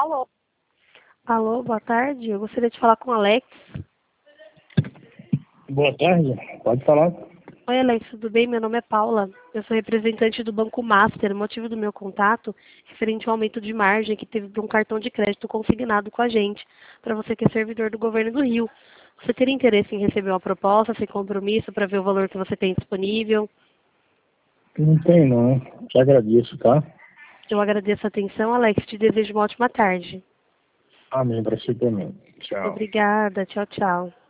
Alô? Alô, boa tarde. Eu gostaria de falar com o Alex. Boa tarde, pode falar. Oi, Alex, tudo bem? Meu nome é Paula. Eu sou representante do Banco Master. O motivo do meu contato é referente ao aumento de margem que teve para um cartão de crédito consignado com a gente, para você que é servidor do governo do Rio. Você teria interesse em receber uma proposta sem compromisso para ver o valor que você tem disponível? Não tem não, te agradeço, tá? Eu agradeço a atenção, Alex. Te desejo uma ótima tarde. Amém para você também. Tchau. Obrigada. Tchau, tchau.